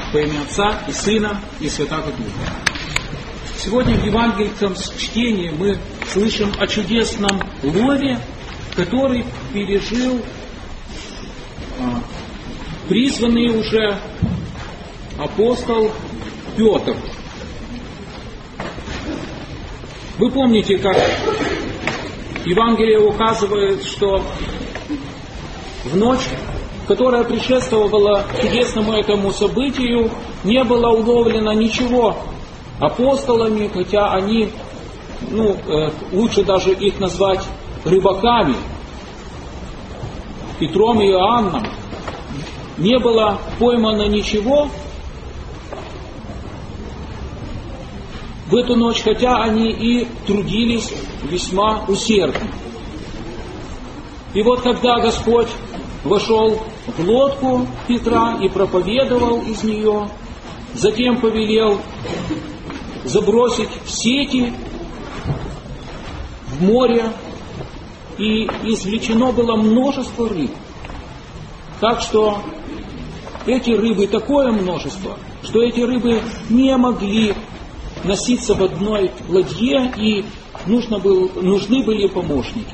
Во имя Отца и Сына и Святаго Духа. Сегодня в евангельском чтении мы слышим о чудесном лове, который пережил призванный уже апостол Петр. Вы помните, как Евангелие указывает, что в ночь, которая предшествовала чудесному этому событию, не было уловлено ничего апостолами, хотя они, лучше даже их назвать рыбаками, Петром и Иоанном, не было поймано ничего в эту ночь, хотя они и трудились весьма усердно. И вот когда Господь вошел в лодку Петра и проповедовал из нее, затем повелел забросить сети в море, и извлечено было множество рыб. Так что эти рыбы, такое множество, что эти рыбы не могли носиться в одной ладье, и нужны были помощники.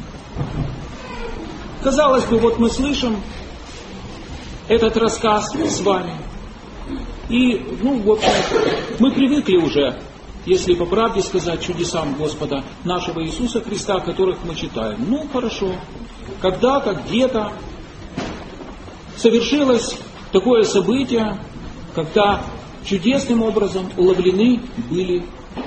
Казалось бы, вот мы слышим этот рассказ с вами, и, в общем, мы привыкли уже, если по правде сказать, чудесам Господа нашего Иисуса Христа, которых мы читаем. Хорошо, когда-то, где-то совершилось такое событие, когда чудесным образом уловлены были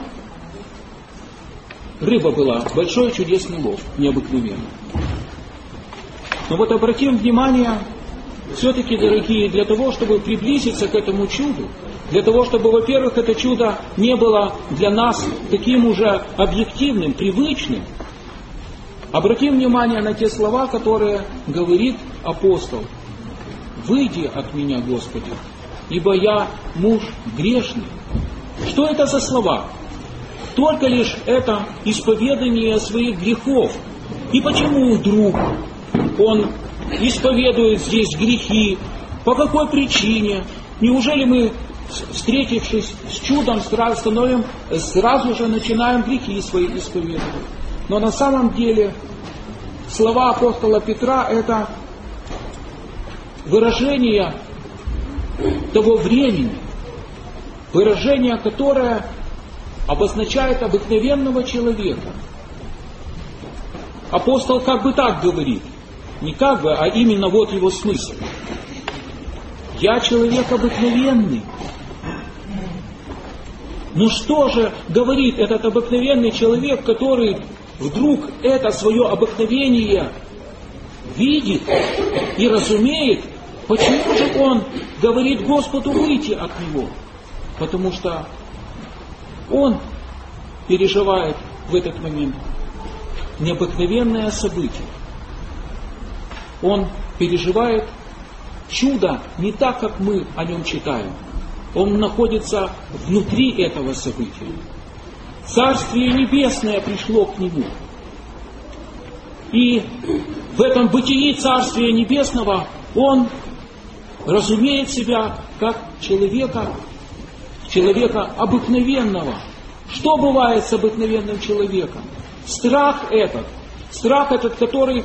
рыба была, большой чудесный лов, необыкновенный. Но вот обратим внимание, все-таки, дорогие, для того, чтобы приблизиться к этому чуду, для того, чтобы, во-первых, это чудо не было для нас таким уже объективным, привычным, обратим внимание на те слова, которые говорит апостол. «Выйди от меня, Господи, ибо я муж грешный». Что это за слова? Только лишь это исповедание своих грехов. И почему вдруг он исповедует здесь грехи? По какой причине? Неужели мы, встретившись с чудом, сразу же начинаем грехи свои исповедовать? Но на самом деле слова апостола Петра — это выражение того времени, выражение, которое обозначает обыкновенного человека. Апостол как бы так говорит, не как бы, а именно вот его смысл. Я человек обыкновенный. Но что же говорит этот обыкновенный человек, который вдруг это свое обыкновение видит и разумеет? Почему же он говорит Господу выйти от него? Потому что он переживает в этот момент необыкновенное событие. Он переживает чудо не так, как мы о нем читаем. Он находится внутри этого события. Царствие Небесное пришло к нему. И в этом бытии Царствия Небесного он разумеет себя как человека обыкновенного. Что бывает с обыкновенным человеком? Страх этот, который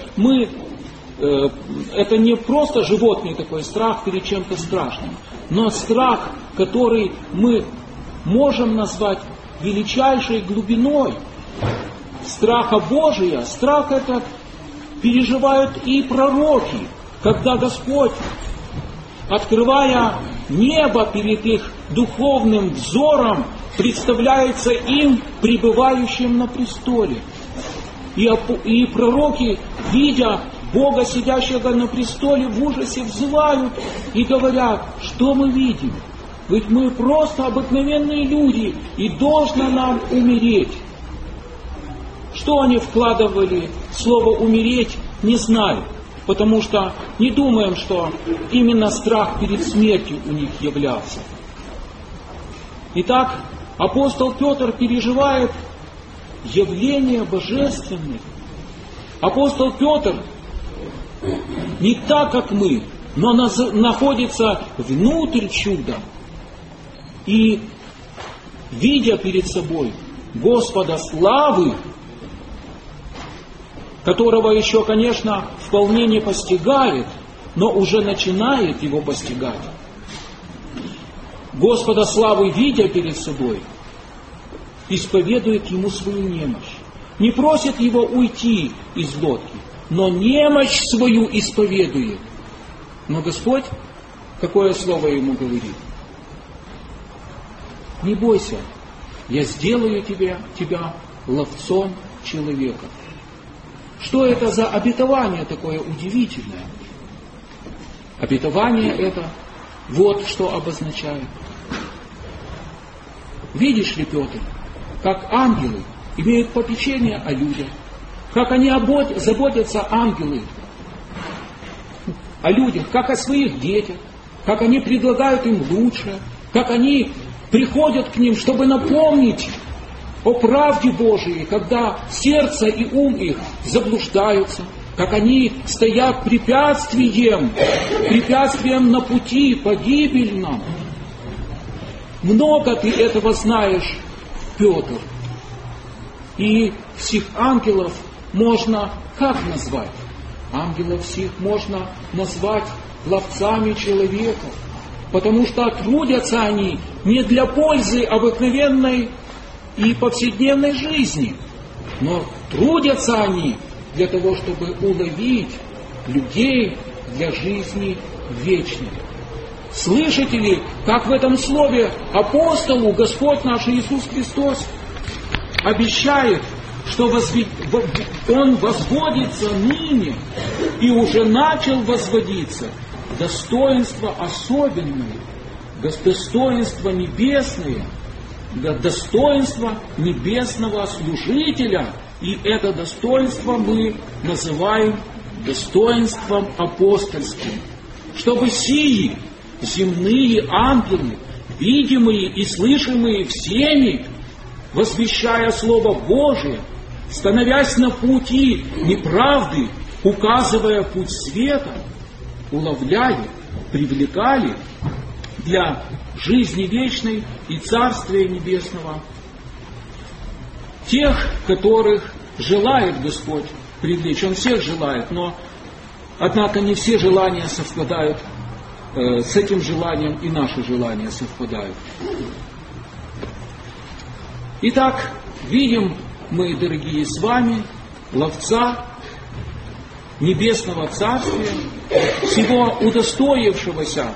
это не просто животный такой страх перед чем-то страшным, но страх, который мы можем назвать величайшей глубиной страха Божия. Страх этот переживают и пророки, когда Господь, открывая небо перед их духовным взором, представляется им пребывающим на престоле. И пророки, видя Бога, сидящего на престоле, в ужасе взывают и говорят, что мы видим? Ведь мы просто обыкновенные люди, и должно нам умереть. Что они вкладывали в слово «умереть», не знаю, потому что не думаем, что именно страх перед смертью у них являлся. Итак, апостол Петр переживает явление божественное. Апостол Петр не так, как мы, но находится внутрь чуда и, видя перед собой Господа славы, которого еще, конечно, вполне не постигает, но уже начинает его постигать. Господа славы, видя перед собой, исповедует ему свою немощь. Не просит его уйти из лодки, но немощь свою исповедует. Но Господь, какое слово ему говорит? Не бойся, я сделаю тебя ловцом человека. Что это за обетование такое удивительное? Обетование это вот что обозначает. Видишь ли, Петр, как ангелы имеют попечение о людях, как они заботятся, ангелы, о людях, как о своих детях, как они предлагают им лучшее, как они приходят к ним, чтобы напомнить о правде Божией, когда сердце и ум их заблуждаются, как они стоят препятствием на пути погибельном. Много ты этого знаешь, Петр. И всех ангелов можно как назвать? Ангелов всех можно назвать ловцами человека, потому что трудятся они не для пользы обыкновенной и повседневной жизни, но трудятся они для того, чтобы уловить людей для жизни вечной. Слышите ли, как в этом слове апостолу Господь наш Иисус Христос обещает, что Он возводится ныне и уже начал возводиться. Достоинство особенное, достоинство небесное, достоинство небесного служителя. И это достоинство мы называем достоинством апостольским. Чтобы сии земные ангелы, видимые и слышимые всеми, возвещая Слово Божие, становясь на пути неправды, указывая путь света, уловляли, привлекали для жизни вечной и Царствия Небесного тех, которых желает Господь привлечь. Он всех желает, но, однако, не все желания совпадают с этим желанием, и наши желания совпадают. Итак, видим мы, дорогие, с вами ловца Небесного Царствия, всего удостоившегося,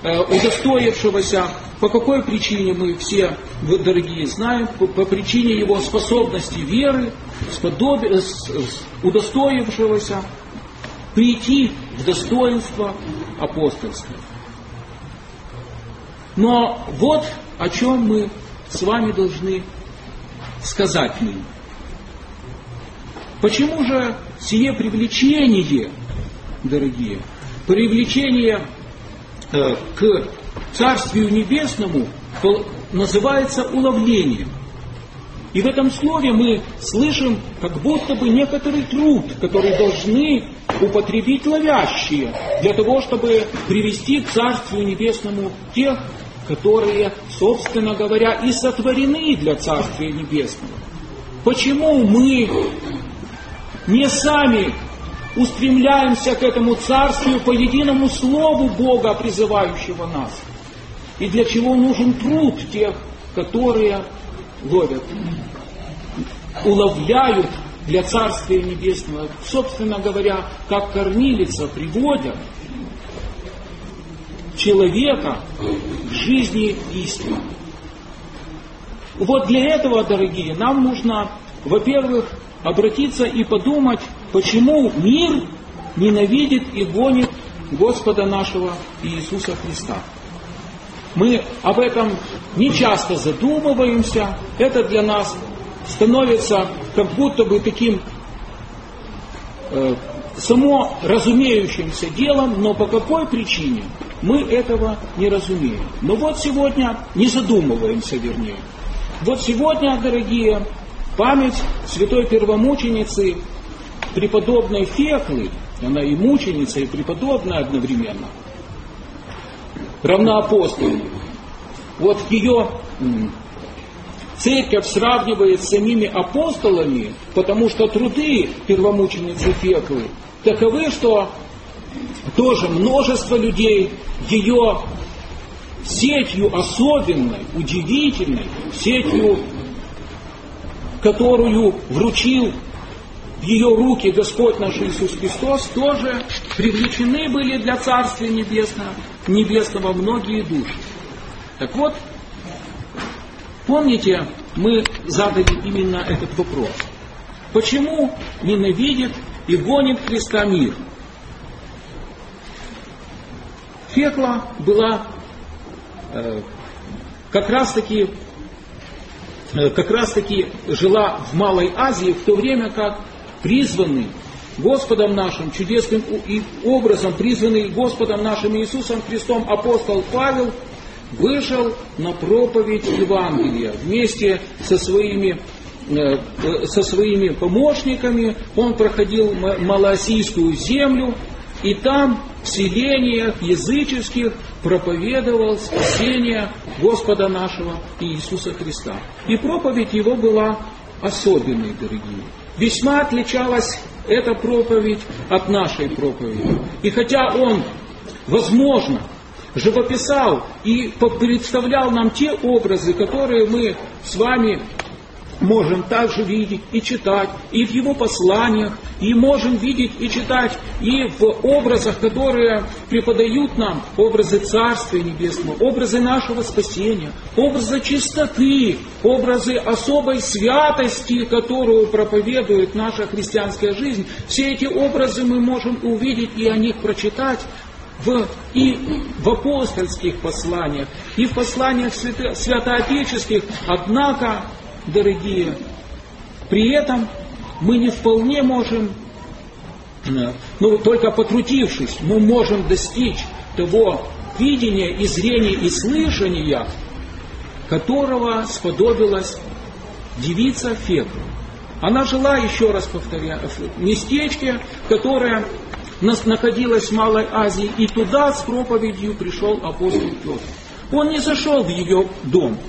по какой причине мы все, дорогие, знаем, по причине его способности веры, удостоившегося прийти в достоинство апостольское. Но вот о чем мы с вами должны сказать ныне. Почему же сие привлечение, дорогие, привлечение к Царствию Небесному называется уловлением? И в этом слове мы слышим как будто бы некоторый труд, который должны употребить ловящие для того, чтобы привести к Царствию Небесному тех, которые, собственно говоря, и сотворены для Царствия Небесного. Почему мы не сами устремляемся к этому Царствию по единому Слову Бога, призывающего нас? И для чего нужен труд тех, которые ловят, уловляют для Царствия Небесного, собственно говоря, как кормилица приводят человека к жизни истины. Вот для этого, дорогие, нам нужно, во-первых, обратиться и подумать, почему мир ненавидит и гонит Господа нашего Иисуса Христа. Мы об этом не часто задумываемся, это для нас становится как будто бы таким само разумеющимся делом, но по какой причине мы этого не разумеем. Но вот сегодня не задумываемся, вернее. Вот сегодня, дорогие, память святой первомученицы преподобной Феклы, она и мученица, и преподобная одновременно, равноапостольной. Вот ее церковь сравнивает с самими апостолами, потому что труды первомученицы Феклы таковы, что тоже множество людей ее сетью особенной, удивительной, сетью, которую вручил в ее руки Господь наш Иисус Христос, тоже привлечены были для Царствия Небесного многие души. Так вот, помните, мы задали именно этот вопрос. Почему ненавидит и гонит Христа мир? Фекла была как раз таки жила в Малой Азии, в то время как призванный Господом нашим, чудесным образом призванный Господом нашим Иисусом Христом апостол Павел вышел на проповедь Евангелия вместе со своими помощниками. Он проходил Малоазийскую землю, и там в селениях языческих проповедовал спасение Господа нашего Иисуса Христа. И проповедь его была особенной, дорогие. Весьма отличалась эта проповедь от нашей проповеди. И хотя он, возможно, живописал и представлял нам те образы, которые мы с вами можем также видеть и читать, и в его посланиях, и можем видеть и читать, и в образах, которые преподают нам образы Царствия Небесного, образы нашего спасения, образы чистоты, образы особой святости, которую проповедует наша христианская жизнь. Все эти образы мы можем увидеть и о них прочитать и в апостольских посланиях, и в посланиях святоотеческих. Однако, дорогие, при этом мы не вполне можем, только потрудившись, мы можем достичь того видения и зрения и слышания, которого сподобилась девица Фекла. Она жила, еще раз повторяю, в местечке, которое находилось в Малой Азии, и туда с проповедью пришел апостол Петр. Он не зашел в ее дом,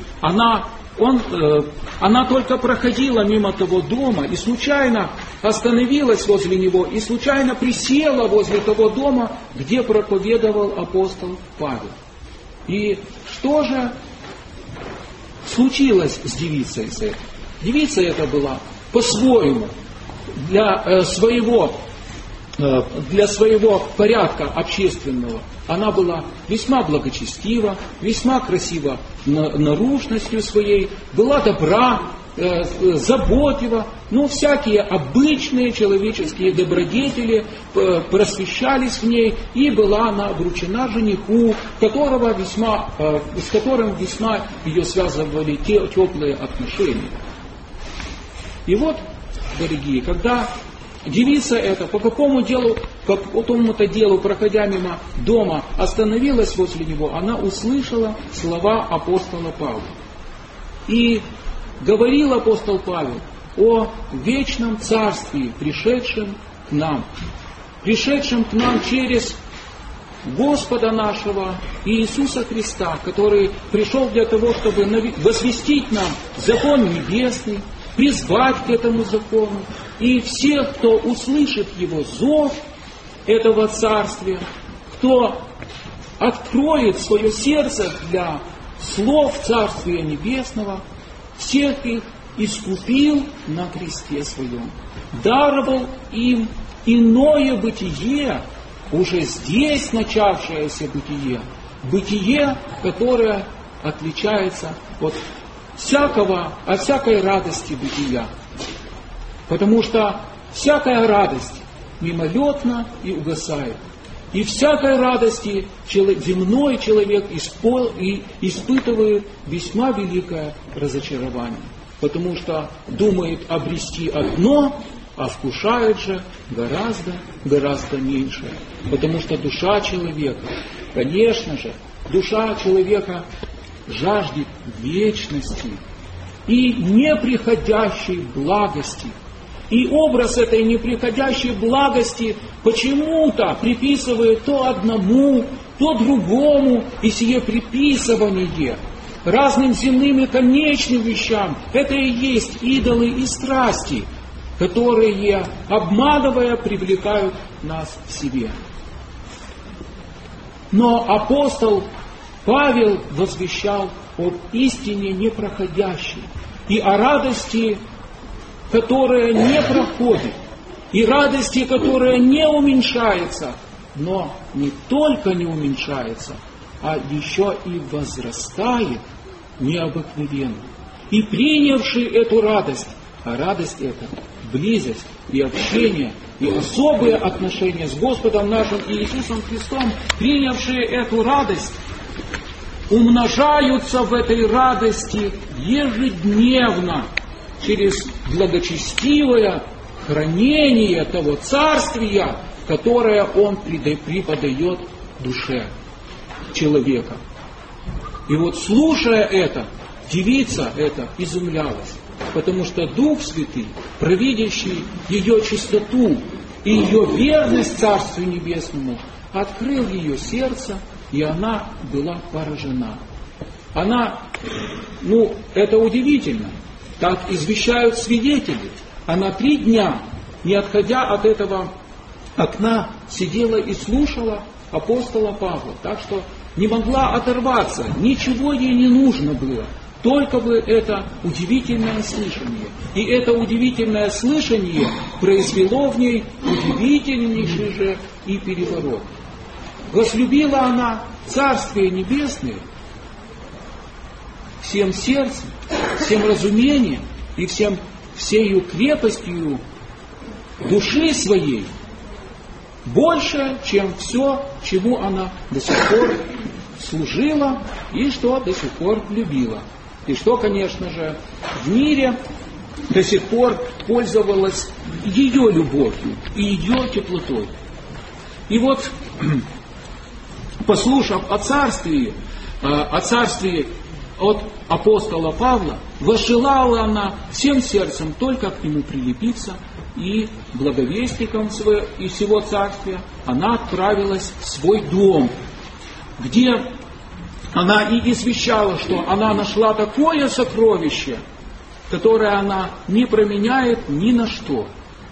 она только проходила мимо того дома и случайно остановилась возле него, и случайно присела возле того дома, где проповедовал апостол Павел. И что же случилось с девицей этой? Девица эта была по-своему, для своего порядка общественного, она была весьма благочестива, весьма красива наружностью своей, была добра, заботлива, всякие обычные человеческие добродетели просвещались в ней, и была она обручена жениху, с которым весьма ее связывали теплые отношения. И вот, дорогие, когда девица эта по какому-то делу, проходя мимо дома, остановилась возле него, она услышала слова апостола Павла. И говорил апостол Павел о вечном царствии, пришедшем к нам через Господа нашего Иисуса Христа, который пришел для того, чтобы возвестить нам закон небесный, призвать к этому закону, и всех, кто услышит его зов этого царствия, кто откроет свое сердце для слов Царствия Небесного, всех их искупил на кресте своем, даровал им иное бытие, уже здесь начавшееся бытие, которое отличается от всякой радости бытия. Потому что всякая радость мимолетна и угасает. И всякой радости земной человек испытывает весьма великое разочарование. Потому что думает обрести одно, а вкушает же гораздо меньшее. Потому что душа человека, конечно же, душа человека жаждет вечности и неприходящей благости. И образ этой неприходящей благости почему-то приписывает то одному, то другому, и сие приписывание разным земным и конечным вещам, это и есть идолы и страсти, которые, обманывая, привлекают нас к себе. Но апостол Павел возвещал об истине непроходящей и о радости, которая не проходит, и радости, которая не уменьшается, но не только не уменьшается, а еще и возрастает необыкновенно. И принявший эту радость, а радость это близость и общение, и особые отношения с Господом нашим Иисусом Христом, принявшие эту радость, умножаются в этой радости ежедневно через благочестивое хранение того царствия, которое Он преподает душе человека. И вот слушая это, девица это изумлялась, потому что Дух Святый, провидящий ее чистоту и ее верность Царству Небесному, открыл ее сердце, и она была поражена. Это удивительно, так извещают свидетели. Она 3 дня, не отходя от этого окна, сидела и слушала апостола Павла, так что не могла оторваться, ничего ей не нужно было, только бы это удивительное слышание. И это удивительное слышание произвело в ней удивительнейший же и переворот. Возлюбила она Царствие Небесное всем сердцем, всем разумением и всею крепостью души своей, больше, чем все, чему она до сих пор служила и что до сих пор любила. И что, конечно же, в мире до сих пор пользовалась ее любовью и ее теплотой. И вот, послушав о царстве от апостола Павла, возжелала она всем сердцем только к нему прилепиться, и благовестником и всего царствия она отправилась в свой дом, где она и извещала, что она нашла такое сокровище, которое она не променяет ни на что.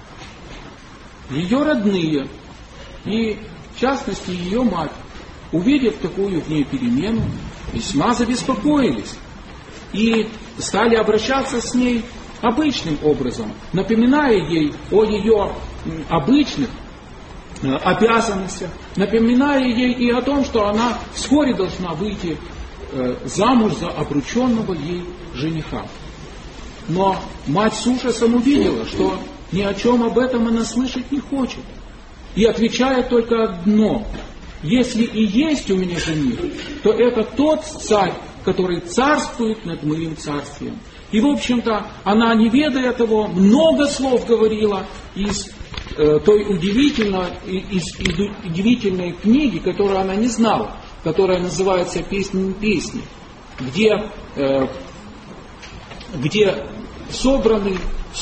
Ее родные, и в частности ее мать, увидев такую в ней перемену, весьма забеспокоились и стали обращаться с ней обычным образом, напоминая ей о ее обычных обязанностях, напоминая ей и о том, что она вскоре должна выйти замуж за обрученного ей жениха. Но мать с ужасом увидела, что ни о чем об этом она слышать не хочет, и отвечает только одно: если и есть у меня жених, то это тот царь, который царствует над моим царствием. И, в общем-то, она, не ведая того, много слов говорила из той удивительной книги, которую она не знала, которая называется «Песни песни», где собраны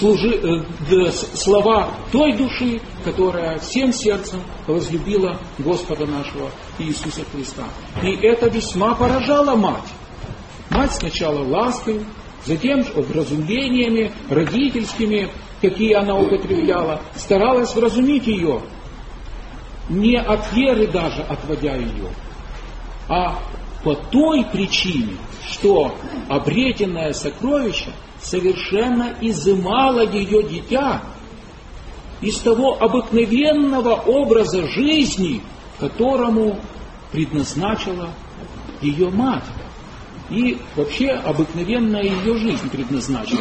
слова той души, которая всем сердцем возлюбила Господа нашего Иисуса Христа. И это весьма поражало мать. Мать сначала лаской, затем вразумлениями родительскими, какие она употребляла, старалась вразумить ее, не от веры даже отводя ее, а по той причине, что обретенное сокровище совершенно изымало ее дитя из того обыкновенного образа жизни, которому предназначила ее мать. И вообще обыкновенная ее жизнь предназначена.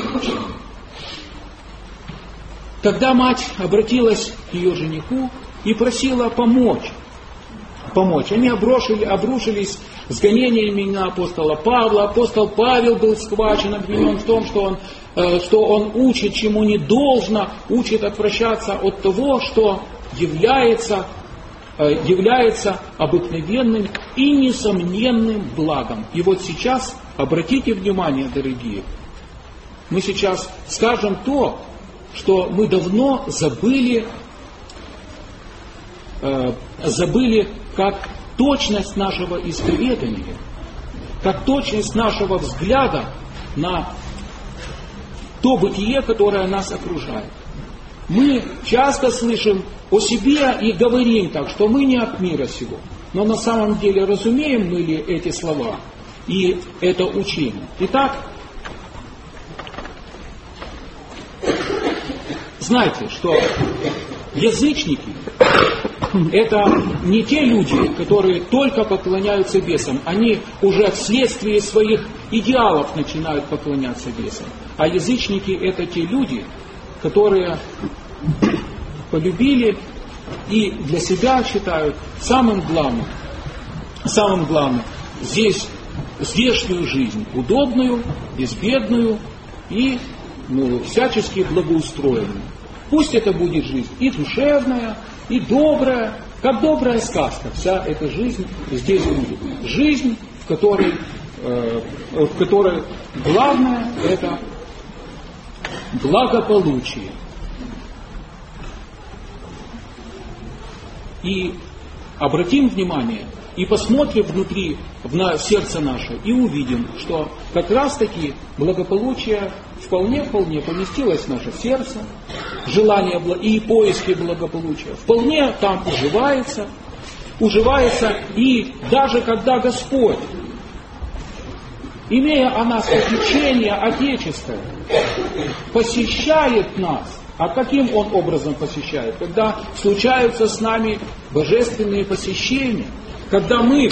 Тогда мать обратилась к ее жениху и просила помочь. Они обрушились с гонениями на апостола Павла. Апостол Павел был схвачен, обвинен в том, что он учит, чему не должно, учит отвращаться от того, что является обыкновенным и несомненным благом. И вот сейчас, обратите внимание, дорогие, мы сейчас скажем то, что мы давно забыли как точность нашего исповедания, как точность нашего взгляда на то бытие, которое нас окружает. Мы часто слышим о себе и говорим так, что мы не от мира сего. Но на самом деле разумеем мы ли эти слова и это учение? Итак, знайте, что язычники — это не те люди, которые только поклоняются бесам. Они уже вследствие своих идеалов начинают поклоняться бесам. А язычники — это те люди, которые полюбили и для себя считают самым главным здешнюю жизнь, удобную, безбедную и всячески благоустроенную. Пусть это будет жизнь и душевная, и добрая, как добрая сказка. Вся эта жизнь здесь будет. Жизнь, в которой главное это благополучие. И обратим внимание, и посмотрим внутри, в сердце наше, и увидим, что как раз таки благополучие вполне поместилось в наше сердце, желание и поиски благополучия вполне там уживается, и даже когда Господь, имея о нас попечение отеческое, посещает нас. А каким Он образом посещает? Когда случаются с нами божественные посещения, когда мы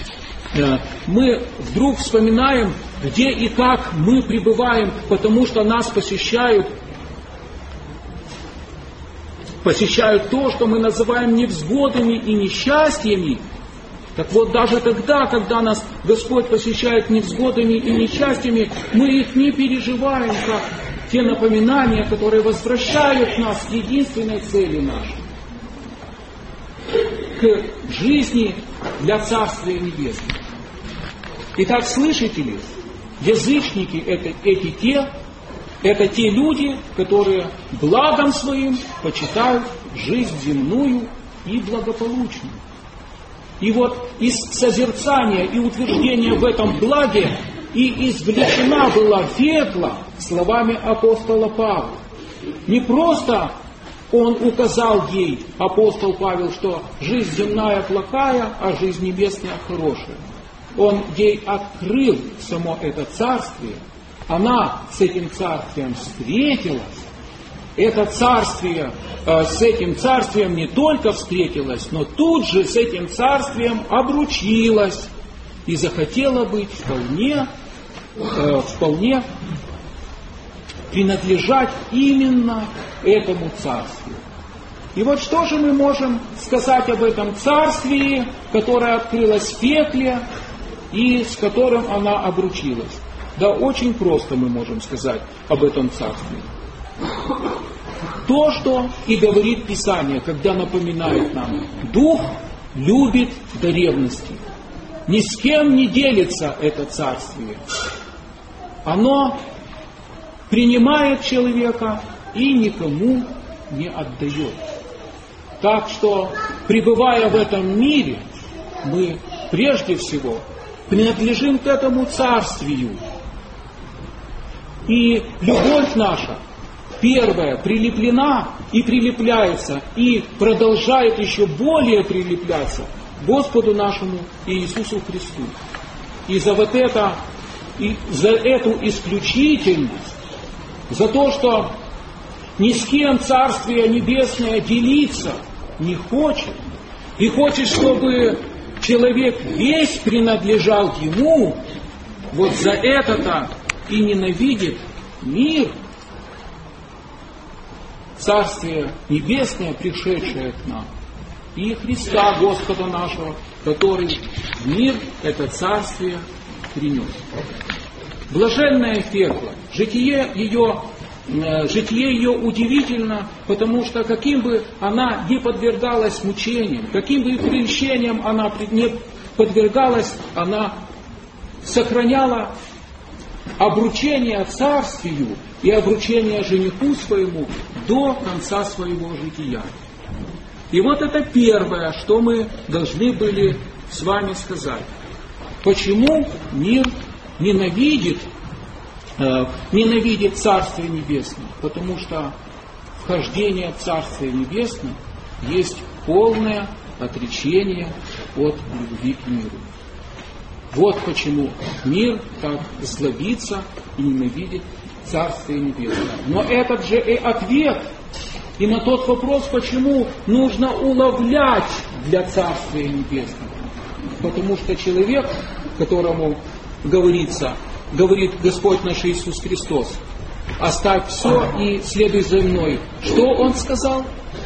вдруг вспоминаем, где и как мы пребываем, потому что нас посещают то, что мы называем невзгодами и несчастьями. Так вот, даже тогда, когда нас Господь посещает невзгодами и несчастьями, мы их не переживаем, как те напоминания, которые возвращают нас к единственной цели нашей, к жизни для Царствия Небесного. Итак, слышите ли, язычники это те люди, которые благом своим почитают жизнь земную и благополучную. И вот из созерцания и утверждения в этом благе и извлечена была ветла словами апостола Павла. Не просто он указал ей, апостол Павел, что жизнь земная плохая, а жизнь небесная хорошая. Он ей открыл само это царствие. Она с этим царствием встретилась. Это царствие с этим царствием не только встретилась, но тут же с этим царствием обручилась и захотела быть вполне принадлежать именно этому царствию. И вот что же мы можем сказать об этом царствии, которое открылось в пекле и с которым она обручилась? Да, очень просто мы можем сказать об этом царстве. То, что и говорит Писание, когда напоминает нам: Дух любит до ревности. Ни с кем не делится это царствие. Оно принимает человека и никому не отдает. Так что, пребывая в этом мире, мы прежде всего принадлежим к этому царствию. И любовь наша, первая, прилеплена и прилепляется, и продолжает еще более прилепляться к Господу нашему Иисусу Христу. И за эту исключительность, за то, что ни с кем Царствие Небесное делиться не хочет, и хочет, чтобы человек весь принадлежал Ему, вот за это-то и ненавидит мир, Царствие Небесное, пришедшее к нам, и Христа Господа нашего, который в мир это Царствие принес. Блаженная Фекла, житие ее удивительно, потому что каким бы она ни подвергалась мучениям, каким бы прельщениям она не подвергалась, она сохраняла обручения царствию и обручения жениху своему до конца своего жития. И вот это первое, что мы должны были с вами сказать. Почему мир ненавидит Царствие Небесное? Потому что вхождение в Царствие Небесное есть полное отречение от любви к миру. Вот почему мир так злобится и ненавидит Царствие Небесное. Но этот же и ответ и на тот вопрос, почему нужно уловлять для Царствия Небесного. Потому что человек, которому говорит Господь наш Иисус Христос: оставь все и следуй за мной. Что Он сказал?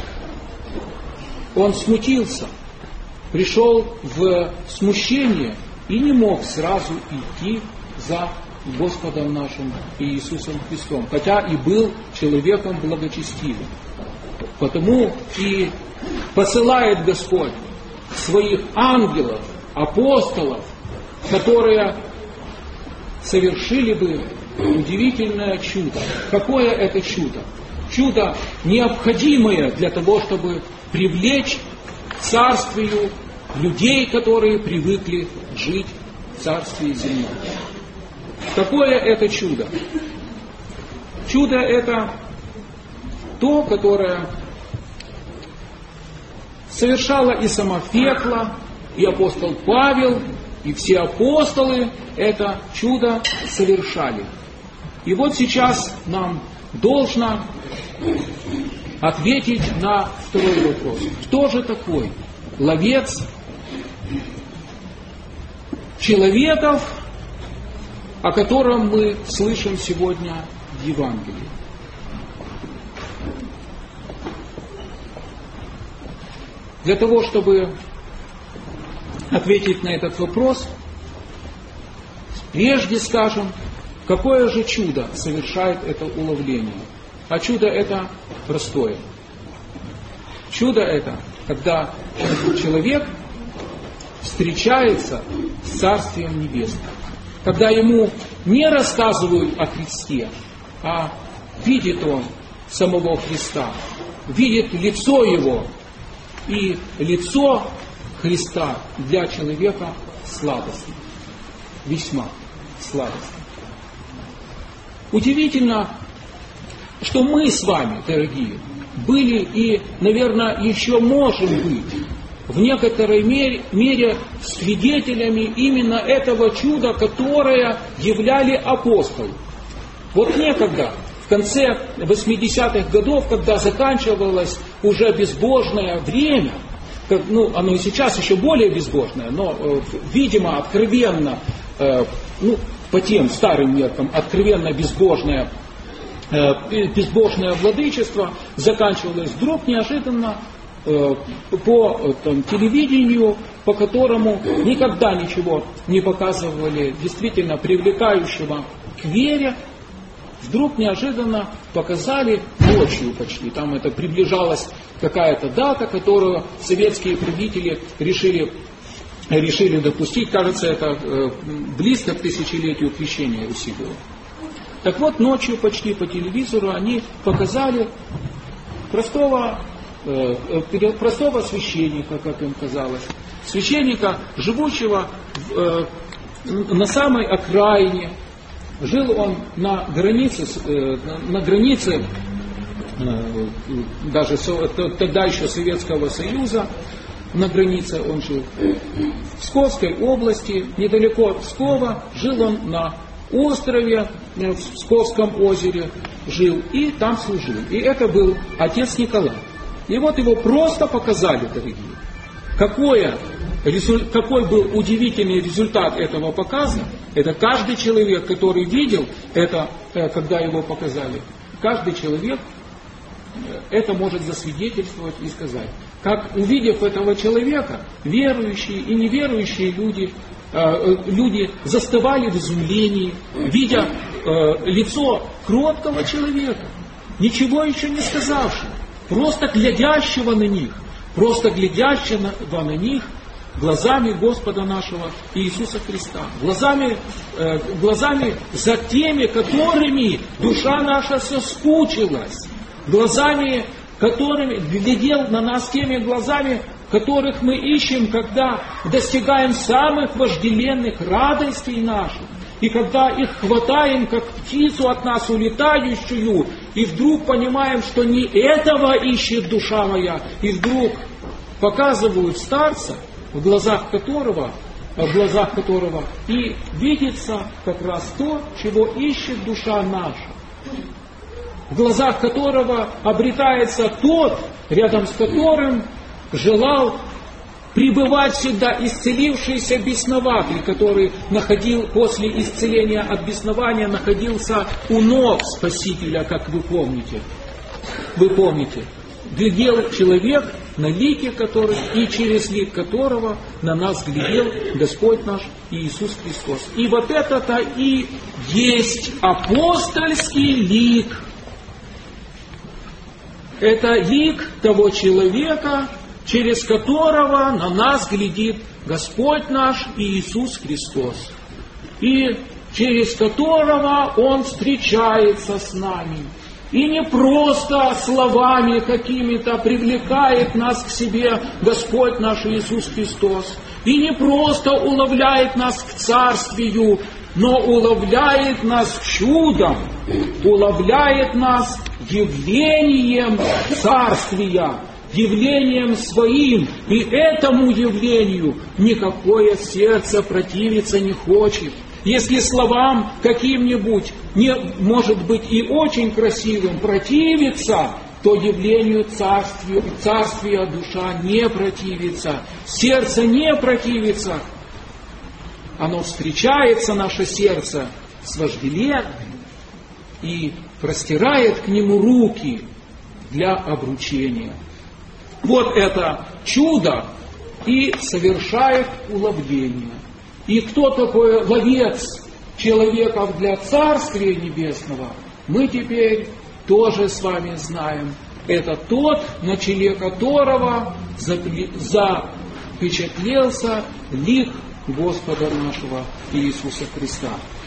Он смутился, пришел в смущение и не мог сразу идти за Господом нашим Иисусом Христом, хотя и был человеком благочестивым. Потому и посылает Господь своих ангелов, апостолов, которые совершили бы удивительное чудо. Какое это чудо? Чудо необходимое для того, чтобы привлечь к царствию людей, которые привыкли жить в царстве земном. Какое это чудо? Чудо это то, которое совершала и сама Фекла, и апостол Павел, и все апостолы это чудо совершали. И вот сейчас нам должно ответить на второй вопрос. Кто же такой ловец человеков, о котором мы слышим сегодня в Евангелии? Для того, чтобы ответить на этот вопрос, прежде скажем, какое же чудо совершает это уловление. А чудо это простое. Чудо это, когда человек встречается с Царствием Небесным. Когда ему не рассказывают о Христе, а видит он самого Христа, видит лицо Его. И лицо Христа для человека сладостно, весьма сладостно. Удивительно, что мы с вами, дорогие, были и, наверное, еще можем быть в некоторой мере свидетелями именно этого чуда, которое являли апостолы. Вот некогда, в конце 80-х годов, когда заканчивалось уже безбожное время, оно и сейчас еще более безбожное, но, видимо, откровенно, по тем старым меркам, откровенно безбожное владычество заканчивалось вдруг неожиданно по телевидению, по которому никогда ничего не показывали действительно привлекающего к вере, вдруг неожиданно показали ночью почти. Там это приближалась какая-то дата, которую советские правители решили допустить. Кажется, это близко к тысячелетию крещения Руси было. Так вот, ночью почти по телевизору они показали простого священника, как им казалось. Священника, живущего на самой окраине. Жил он на границе даже тогда еще Советского Союза, на границе он жил. В Псковской области, недалеко от Пскова, жил он на острове, в Псковском озере жил и там служил. И это был отец Николай. И вот его просто показали, дорогие. Какой был удивительный результат этого показа, это каждый человек, который видел это, когда его показали, каждый человек это может засвидетельствовать и сказать. Как увидев этого человека, верующие и неверующие люди застывали в изумлении, видя лицо кроткого человека, ничего еще не сказавшего, просто глядящего на них, глазами Господа нашего Иисуса Христа, глазами за теми, которыми душа наша соскучилась, глазами, которыми глядел на нас теми глазами, которых мы ищем, когда достигаем самых вожделенных радостей наших, и когда их хватаем, как птицу от нас улетающую, и вдруг понимаем, что не этого ищет душа моя, и вдруг показывают старца, в глазах которого и видится как раз то, чего ищет душа наша, в глазах которого обретается тот, рядом с которым желал пребывать всегда исцелившийся бесноватый, который после исцеления от беснования находился у ног Спасителя, как вы помните. Глядел человек, на лике которого и через лик которого на нас глядел Господь наш Иисус Христос. И вот это-то и есть апостольский лик. Это лик того человека, через которого на нас глядит Господь наш Иисус Христос, и через которого Он встречается с нами. И не просто словами какими-то привлекает нас к себе Господь наш Иисус Христос, и не просто уловляет нас к царствию, но уловляет нас чудом, уловляет нас явлением царствия, явлением своим, и этому явлению никакое сердце противиться не хочет. Если словам каким-нибудь, может быть и очень красивым, противится, то явлению царствия душа не противится, сердце не противится. Оно встречается, наше сердце, с вожделенным и простирает к нему руки для обручения. Вот это чудо и совершает уловление. И кто такой ловец человеков для Царствия Небесного, мы теперь тоже с вами знаем. Это тот, на челе которого запечатлелся лик Господа нашего Иисуса Христа.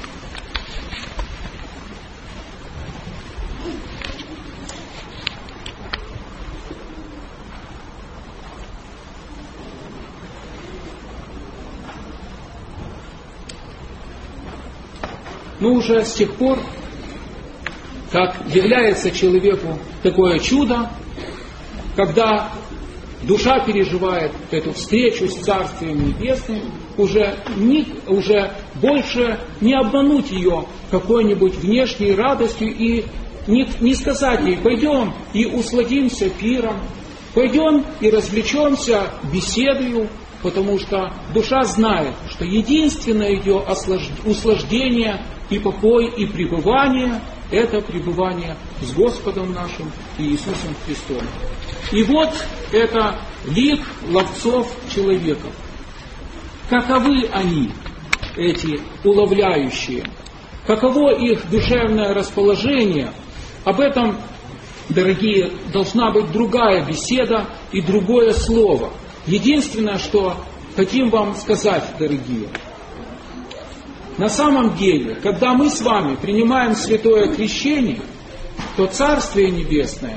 Но уже с тех пор, как является человеку такое чудо, когда душа переживает эту встречу с Царствием Небесным, уже больше не обмануть ее какой-нибудь внешней радостью и не сказать ей: пойдем и усладимся пиром, пойдем и развлечемся беседою, потому что душа знает, что единственное ее услаждение и покой, и пребывание – это пребывание с Господом нашим Иисусом Христом. И вот это лик ловцов человеков. Каковы они, эти уловляющие? Каково их душевное расположение? Об этом, дорогие, должна быть другая беседа и другое слово. Единственное, что хотим вам сказать, дорогие, на самом деле, когда мы с вами принимаем святое крещение, то Царствие Небесное,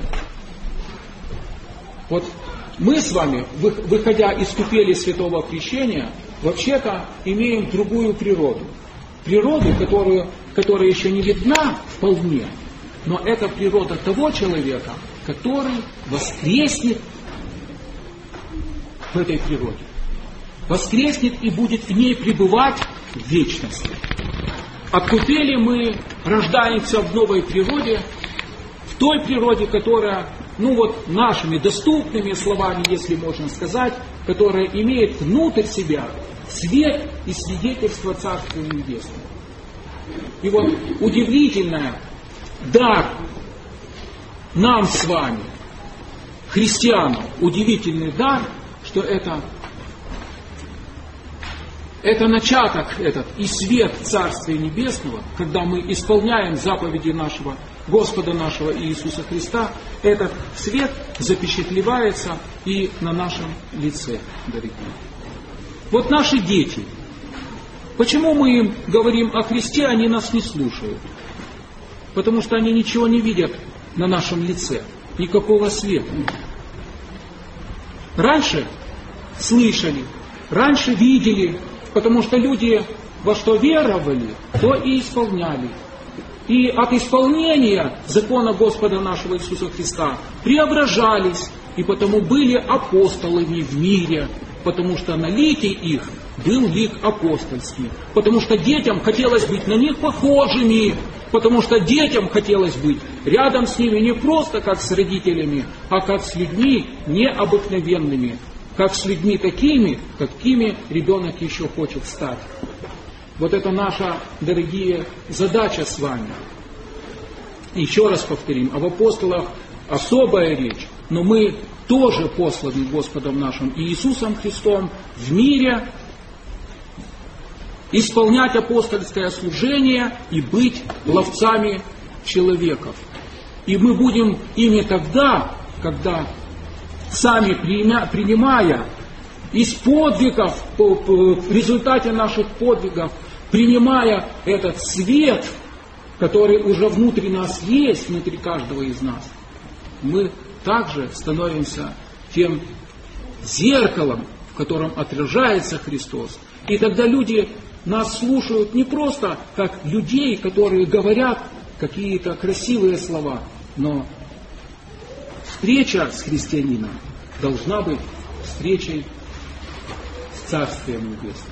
вот мы с вами, выходя из купели святого крещения, вообще-то имеем другую природу. Природу, которая еще не видна вполне, но это природа того человека, который воскреснет в этой природе. Воскреснет и будет в ней пребывать в вечности. От купели мы рождаемся в новой природе, в той природе, которая, нашими доступными словами, если можно сказать, которая имеет внутрь себя свет и свидетельство Царствия Небесного. И вот удивительное дар нам с вами, христианам, удивительный дар, что это начаток этот и свет Царствия Небесного, когда мы исполняем заповеди нашего Господа нашего Иисуса Христа, этот свет запечатлевается и на нашем лице, дорогие. Вот наши дети. Почему мы им говорим о Христе, они нас не слушают? Потому что они ничего не видят на нашем лице, никакого света. Раньше слышали, раньше видели, потому что люди во что веровали, то и исполняли. И от исполнения закона Господа нашего Иисуса Христа преображались, и потому были апостолами в мире, потому что на лике их был лик апостольский, потому что детям хотелось быть на них похожими, потому что детям хотелось быть рядом с ними не просто как с родителями, а как с людьми необыкновенными, как с людьми такими, какими ребенок еще хочет стать. Вот это наша, дорогие, задача с вами. Еще раз повторим, об апостолах особая речь, но мы тоже посланы Господом нашим Иисусом Христом в мире исполнять апостольское служение и быть ловцами человеков. И мы будем ими тогда, когда сами принимая из подвигов, в результате наших подвигов, принимая этот свет, который уже внутри нас есть, внутри каждого из нас, мы также становимся тем зеркалом, в котором отражается Христос. И тогда люди нас слушают не просто как людей, которые говорят какие-то красивые слова, но встреча с христианином должна быть встречей с Царствием Небесным.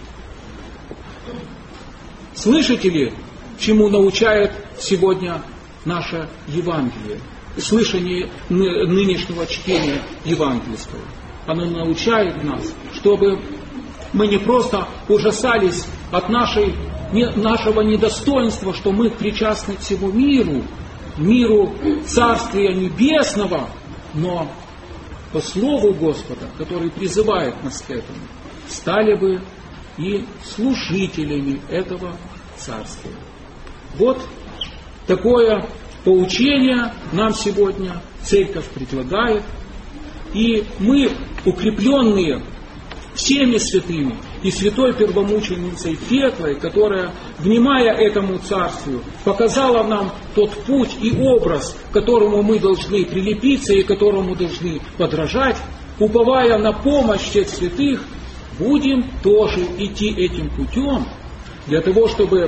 Слышите ли, чему научает сегодня наше Евангелие? Слышание нынешнего чтения евангельского. Оно научает нас, чтобы мы не просто ужасались от нашего недостоинства, что мы причастны к всему миру Царствия Небесного, но по Слову Господа, который призывает нас к этому, стали бы и служителями этого Царствия. Вот такое поучение нам сегодня Церковь предлагает, и мы, укрепленные всеми святыми и святой первомученицей Петрой, которая, внимая этому Царствию, показала нам тот путь и образ, к которому мы должны прилепиться и которому должны подражать, уповая на помощь всех святых, будем тоже идти этим путем для того, чтобы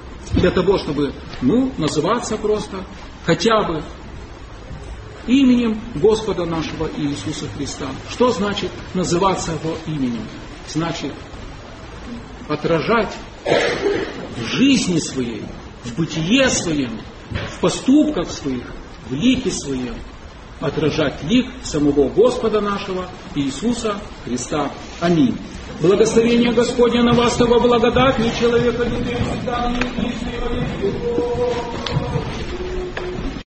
называться просто хотя бы именем Господа нашего Иисуса Христа. Что значит называться Его именем? Значит отражать в жизни своей, в бытие своем, в поступках своих, в лике своем, отражать лик самого Господа нашего Иисуса Христа. Аминь. Благословение Господне на вас, того благодать, человека любви, всегда и